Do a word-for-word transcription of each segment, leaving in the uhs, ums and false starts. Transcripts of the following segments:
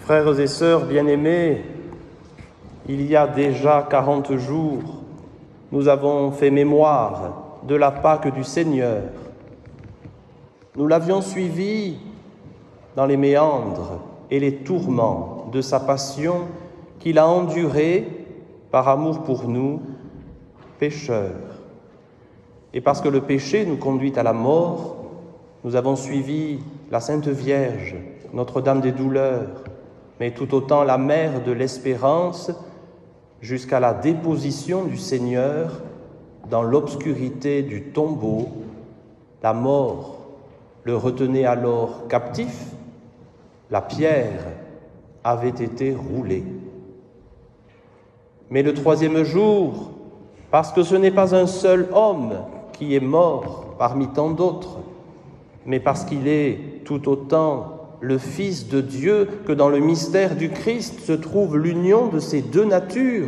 Frères et sœurs bien-aimés, il y a déjà quarante jours, nous avons fait mémoire de la Pâque du Seigneur. Nous l'avions suivi dans les méandres et les tourments de sa passion qu'il a endurée par amour pour nous, pécheurs. Et parce que le péché nous conduit à la mort, nous avons suivi la Sainte Vierge, Notre-Dame des douleurs, mais tout autant la Mère de l'Espérance, jusqu'à la déposition du Seigneur dans l'obscurité du tombeau. La mort le retenait alors captif, la pierre avait été roulée. Mais le troisième jour, parce que ce n'est pas un seul homme qui est mort parmi tant d'autres, mais parce qu'il est tout autant le Fils de Dieu, que dans le mystère du Christ se trouve l'union de ces deux natures.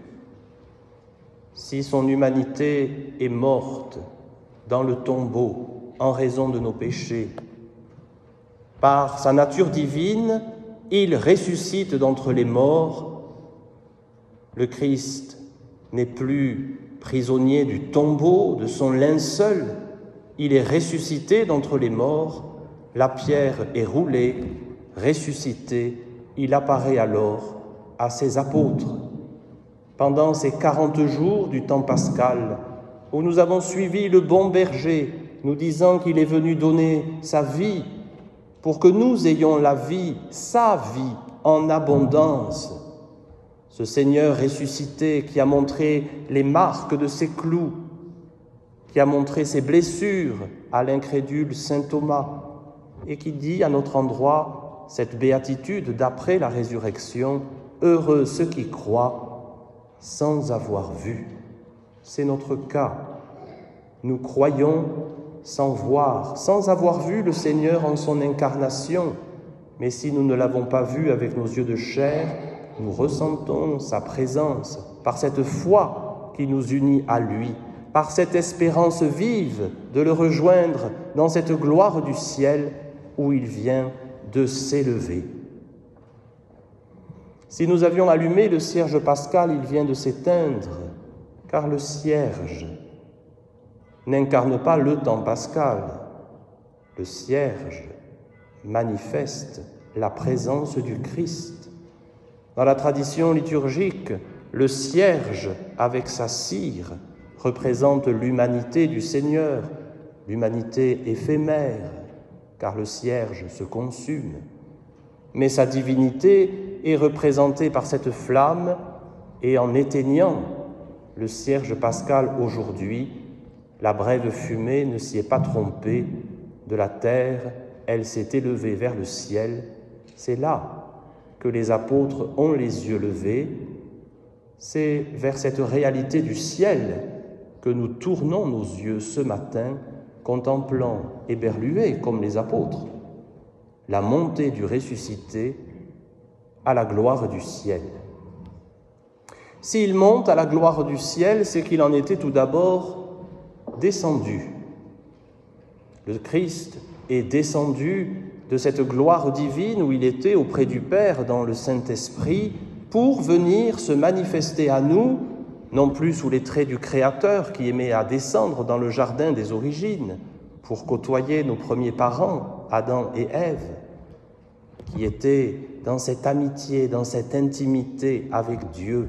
Si son humanité est morte dans le tombeau en raison de nos péchés, par sa nature divine, il ressuscite d'entre les morts. Le Christ n'est plus prisonnier du tombeau, de son linceul, il est ressuscité d'entre les morts. La pierre est roulée, ressuscité, il apparaît alors à ses apôtres. Pendant ces quarante jours du temps pascal, où nous avons suivi le bon berger, nous disant qu'il est venu donner sa vie pour que nous ayons la vie, sa vie en abondance. Ce Seigneur ressuscité qui a montré les marques de ses clous, qui a montré ses blessures à l'incrédule saint Thomas, et qui dit à notre endroit cette béatitude d'après la résurrection, « Heureux ceux qui croient sans avoir vu ». C'est notre cas. Nous croyons sans voir, sans avoir vu le Seigneur en son incarnation. Mais si nous ne l'avons pas vu avec nos yeux de chair, nous ressentons sa présence par cette foi qui nous unit à lui, par cette espérance vive de le rejoindre dans cette gloire du ciel où il vient de s'élever. Si nous avions allumé le cierge pascal, il vient de s'éteindre, car le cierge n'incarne pas le temps pascal. Le cierge manifeste la présence du Christ. Dans la tradition liturgique, le cierge, avec sa cire, représente l'humanité du Seigneur, l'humanité éphémère, car le cierge se consume. Mais sa divinité est représentée par cette flamme, et en éteignant le cierge pascal aujourd'hui, la brève fumée ne s'y est pas trompée. De la terre, elle s'est élevée vers le ciel. C'est là que les apôtres ont les yeux levés. C'est vers cette réalité du ciel que nous tournons nos yeux ce matin, contemplant, éberlués comme les apôtres, la montée du ressuscité à la gloire du ciel. S'il monte à la gloire du ciel, c'est qu'il en était tout d'abord descendu. Le Christ est descendu de cette gloire divine où il était auprès du Père dans le Saint-Esprit pour venir se manifester à nous, non plus sous les traits du Créateur qui aimait à descendre dans le jardin des origines pour côtoyer nos premiers parents, Adam et Ève, qui étaient dans cette amitié, dans cette intimité avec Dieu.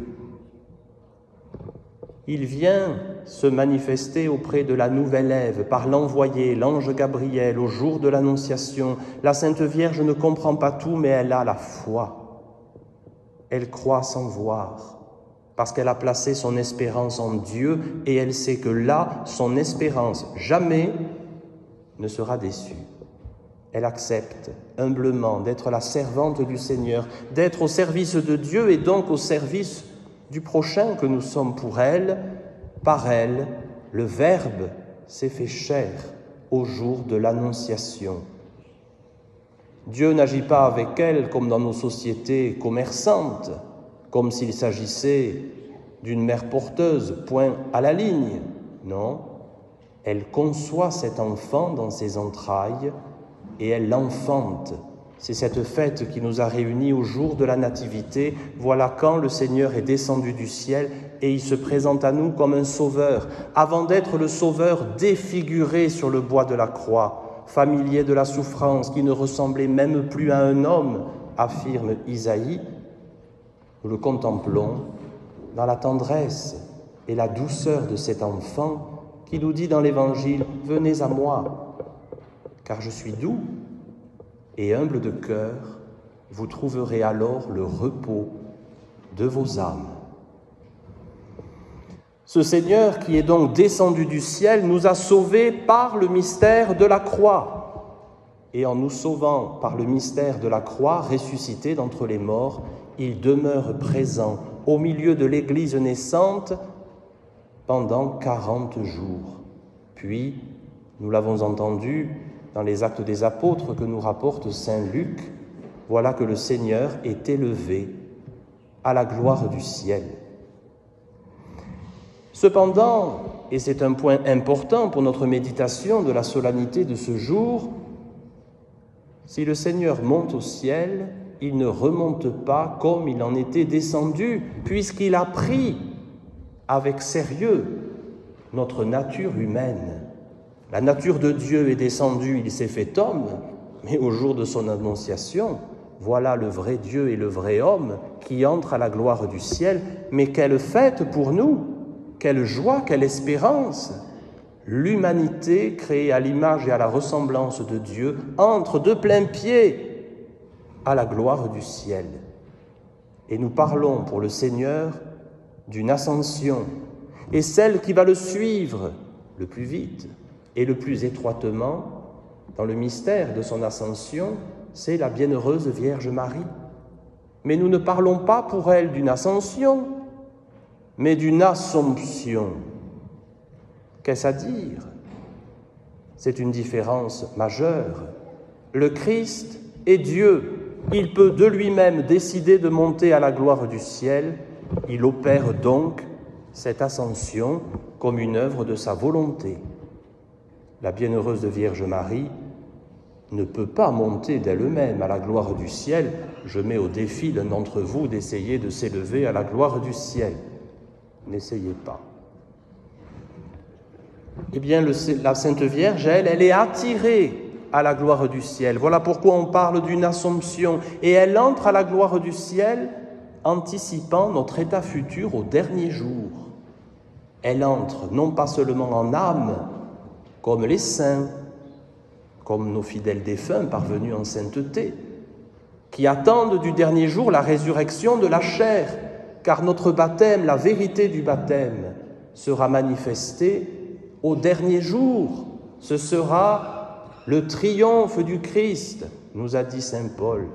Il vient se manifester auprès de la nouvelle Ève par l'envoyé, l'ange Gabriel, au jour de l'Annonciation. La Sainte Vierge ne comprend pas tout, mais elle a la foi. Elle croit sans voir, parce qu'elle a placé son espérance en Dieu et elle sait que là, son espérance jamais ne sera déçue. Elle accepte humblement d'être la servante du Seigneur, d'être au service de Dieu et donc au service du prochain que nous sommes pour elle. Par elle, le Verbe s'est fait chair au jour de l'Annonciation. Dieu n'agit pas avec elle comme dans nos sociétés commerçantes, comme s'il s'agissait d'une mère porteuse, point à la ligne. Non, elle conçoit cet enfant dans ses entrailles et elle l'enfante C'est cette fête qui nous a réunis au jour de la Nativité. Voilà quand le Seigneur est descendu du ciel et il se présente à nous comme un sauveur, avant d'être le sauveur défiguré sur le bois de la croix, familier de la souffrance, qui ne ressemblait même plus à un homme, affirme Isaïe. Nous le contemplons dans la tendresse et la douceur de cet enfant qui nous dit dans l'Évangile « Venez à moi, car je suis doux et humble de cœur, vous trouverez alors le repos de vos âmes. » Ce Seigneur qui est donc descendu du ciel nous a sauvés par le mystère de la croix. Et en nous sauvant par le mystère de la croix, ressuscité d'entre les morts, il demeure présent au milieu de l'Église naissante pendant quarante jours. Puis, nous l'avons entendu dans les Actes des Apôtres que nous rapporte saint Luc, voilà que le Seigneur est élevé à la gloire du ciel. Cependant, et c'est un point important pour notre méditation de la solennité de ce jour, si le Seigneur monte au ciel, il ne remonte pas comme il en était descendu, puisqu'il a pris avec sérieux notre nature humaine. La nature de Dieu est descendue, il s'est fait homme, mais au jour de son annonciation, voilà le vrai Dieu et le vrai homme qui entrent à la gloire du ciel. Mais quelle fête pour nous! Quelle joie, quelle espérance! L'humanité, créée à l'image et à la ressemblance de Dieu, entre de plein pied à la gloire du ciel. Et nous parlons pour le Seigneur d'une ascension, et celle qui va le suivre le plus vite et le plus étroitement dans le mystère de son ascension, c'est la bienheureuse Vierge Marie. Mais nous ne parlons pas pour elle d'une ascension, mais d'une assomption. Qu'est-ce à dire? C'est une différence majeure. Le Christ est Dieu. Il peut de lui-même décider de monter à la gloire du ciel. Il opère donc cette ascension comme une œuvre de sa volonté. La bienheureuse Vierge Marie ne peut pas monter d'elle-même à la gloire du ciel. Je mets au défi l'un d'entre vous d'essayer de s'élever à la gloire du ciel. N'essayez pas. Eh bien, le, la Sainte Vierge, elle, elle est attirée à la gloire du ciel. Voilà pourquoi on parle d'une assomption. Et elle entre à la gloire du ciel anticipant notre état futur au dernier jour. Elle entre non pas seulement en âme, comme les saints, comme nos fidèles défunts parvenus en sainteté, qui attendent du dernier jour la résurrection de la chair, car notre baptême, la vérité du baptême, sera manifestée au dernier jour. Ce sera le triomphe du Christ, nous a dit saint Paul.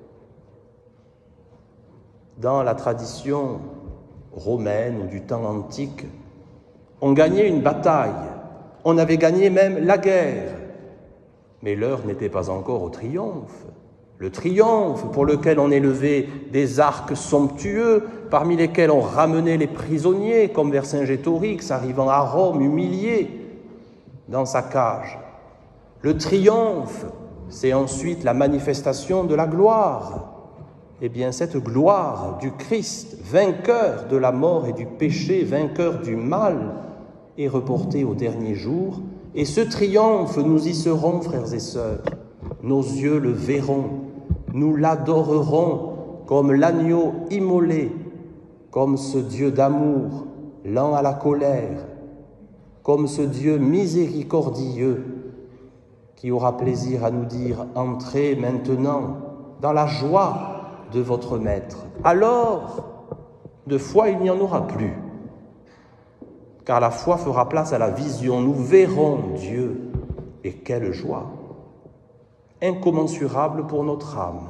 Dans la tradition romaine ou du temps antique, on gagnait une bataille, on avait gagné même la guerre, mais l'heure n'était pas encore au triomphe. Le triomphe pour lequel on élevait des arcs somptueux, parmi lesquels on ramenait les prisonniers, comme Vercingétorix, arrivant à Rome, humilié dans sa cage. Le triomphe, c'est ensuite la manifestation de la gloire. Eh bien, cette gloire du Christ, vainqueur de la mort et du péché, vainqueur du mal, est reportée au dernier jour. Et ce triomphe, nous y serons, frères et sœurs. Nos yeux le verront, nous l'adorerons comme l'agneau immolé, comme ce Dieu d'amour, lent à la colère, comme ce Dieu miséricordieux qui aura plaisir à nous dire « Entrez maintenant dans la joie de votre Maître ». Alors, de foi, il n'y en aura plus, car la foi fera place à la vision. Nous verrons Dieu, et quelle joie! Incommensurable pour notre âme.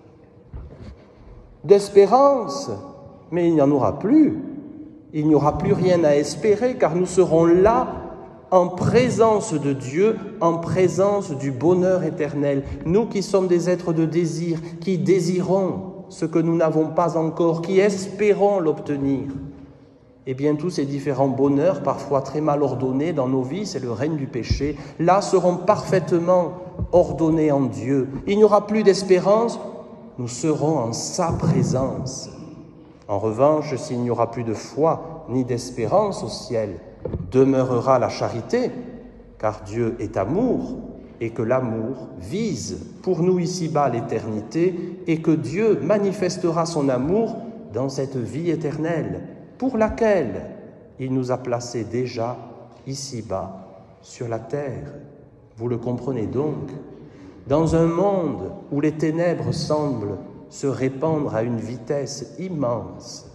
D'espérance, mais il n'y en aura plus. Il n'y aura plus rien à espérer, car nous serons là, en présence de Dieu, en présence du bonheur éternel. Nous qui sommes des êtres de désir, qui désirons ce que nous n'avons pas encore, qui espérons l'obtenir. eh bien tous ces différents bonheurs, parfois très mal ordonnés dans nos vies, c'est le règne du péché, là seront parfaitement ordonnés en Dieu. Il n'y aura plus d'espérance, nous serons en sa présence. En revanche, s'il n'y aura plus de foi ni d'espérance au ciel, demeurera la charité, car Dieu est amour, et que l'amour vise pour nous ici-bas l'éternité, et que Dieu manifestera son amour dans cette vie éternelle, pour laquelle il nous a placés déjà ici-bas sur la terre. Vous le comprenez donc, dans un monde où les ténèbres semblent se répandre à une vitesse immense,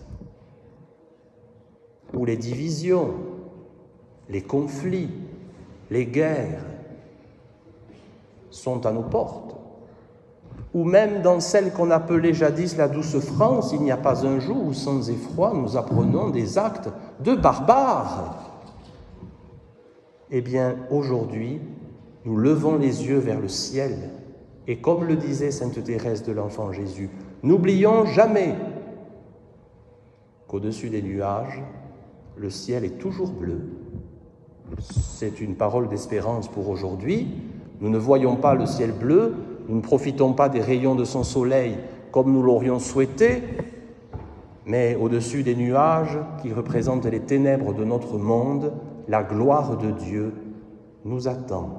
où les divisions, les conflits, les guerres sont à nos portes, ou même dans celle qu'on appelait jadis la douce France, il n'y a pas un jour où sans effroi nous apprenons des actes de barbares. Eh bien, aujourd'hui, nous levons les yeux vers le ciel, et comme le disait sainte Thérèse de l'Enfant Jésus, n'oublions jamais qu'au-dessus des nuages, le ciel est toujours bleu. C'est une parole d'espérance pour aujourd'hui. Nous ne voyons pas le ciel bleu, nous ne profitons pas des rayons de son soleil comme nous l'aurions souhaité, mais au-dessus des nuages qui représentent les ténèbres de notre monde, la gloire de Dieu nous attend.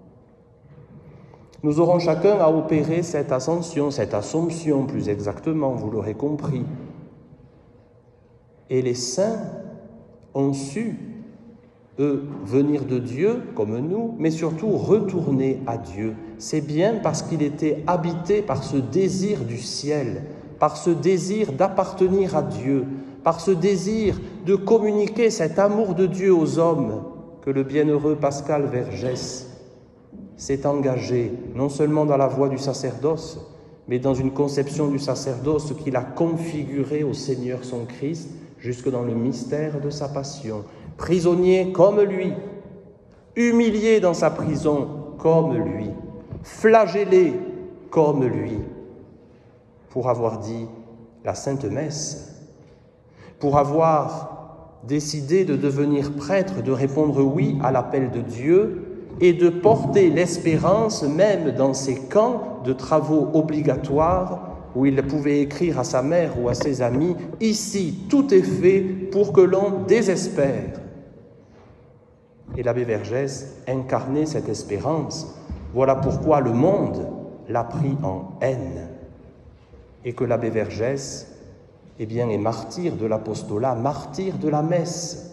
Nous aurons chacun à opérer cette ascension, cette assomption plus exactement, vous l'aurez compris. Et les saints ont su, eux, venir de Dieu comme nous, mais surtout retourner à Dieu. C'est bien parce qu'il était habité par ce désir du ciel, par ce désir d'appartenir à Dieu, par ce désir de communiquer cet amour de Dieu aux hommes, que le bienheureux Pascal Vergès s'est engagé non seulement dans la voie du sacerdoce, mais dans une conception du sacerdoce qu'il a configuré au Seigneur son Christ, jusque dans le mystère de sa passion. Prisonnier comme lui, humilié dans sa prison comme lui, flagellé comme lui, pour avoir dit la Sainte Messe, pour avoir décidé de devenir prêtre, de répondre oui à l'appel de Dieu et de porter l'espérance même dans ces camps de travaux obligatoires où il pouvait écrire à sa mère ou à ses amis « Ici, tout est fait pour que l'on désespère ». Et l'abbé Vergès incarnait cette espérance. Voilà pourquoi le monde l'a pris en haine. Et que l'abbé Vergès eh bien, est martyr de l'apostolat, martyr de la messe.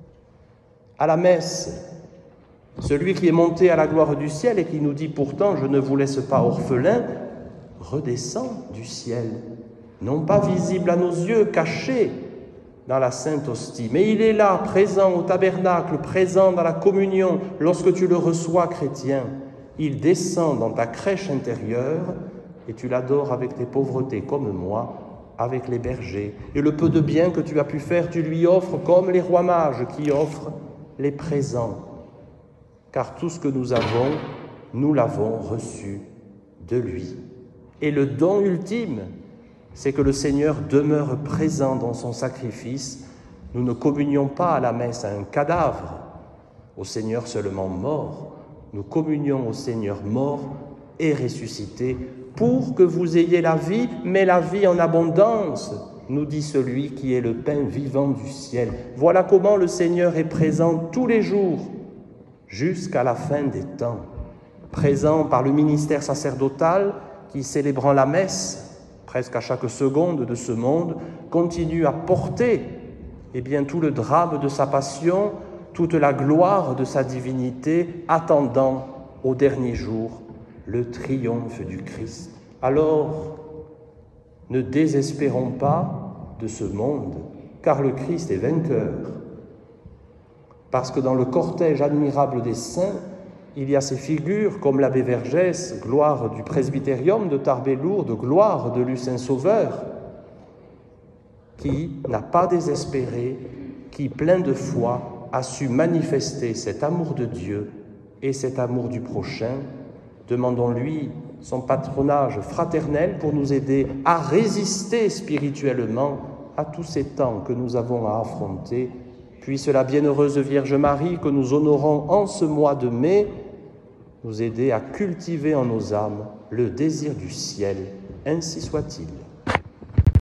À la messe, celui qui est monté à la gloire du ciel et qui nous dit pourtant « Je ne vous laisse pas orphelin », redescend du ciel, non pas visible à nos yeux, caché dans la sainte hostie, mais il est là, présent au tabernacle, présent dans la communion, lorsque tu le reçois, chrétien. Il descend dans ta crèche intérieure et tu l'adores avec tes pauvretés comme moi, avec les bergers. Et le peu de bien que tu as pu faire, tu lui offres comme les rois mages qui offrent les présents. Car tout ce que nous avons, nous l'avons reçu de lui. Et le don ultime, c'est que le Seigneur demeure présent dans son sacrifice. Nous ne communions pas à la messe à un cadavre, au Seigneur seulement mort. Nous communions au Seigneur mort et ressuscité pour que vous ayez la vie, mais la vie en abondance, nous dit celui qui est le pain vivant du ciel. Voilà comment le Seigneur est présent tous les jours jusqu'à la fin des temps. Présent par le ministère sacerdotal qui, célébrant la messe, presque à chaque seconde de ce monde, continue à porter eh bien, tout le drame de sa passion, toute la gloire de sa divinité, attendant au dernier jour le triomphe du Christ. Alors, ne désespérons pas de ce monde, car le Christ est vainqueur. Parce que dans le cortège admirable des saints, il y a ces figures comme l'abbé Vergès, gloire du presbytérium de Tarbes-Lourdes, gloire de Lucin Sauveur, qui n'a pas désespéré, qui, plein de foi, a su manifester cet amour de Dieu et cet amour du prochain. Demandons-lui son patronage fraternel pour nous aider à résister spirituellement à tous ces temps que nous avons à affronter. Puisse la bienheureuse Vierge Marie, que nous honorons en ce mois de mai, nous aider à cultiver en nos âmes le désir du ciel. Ainsi soit-il.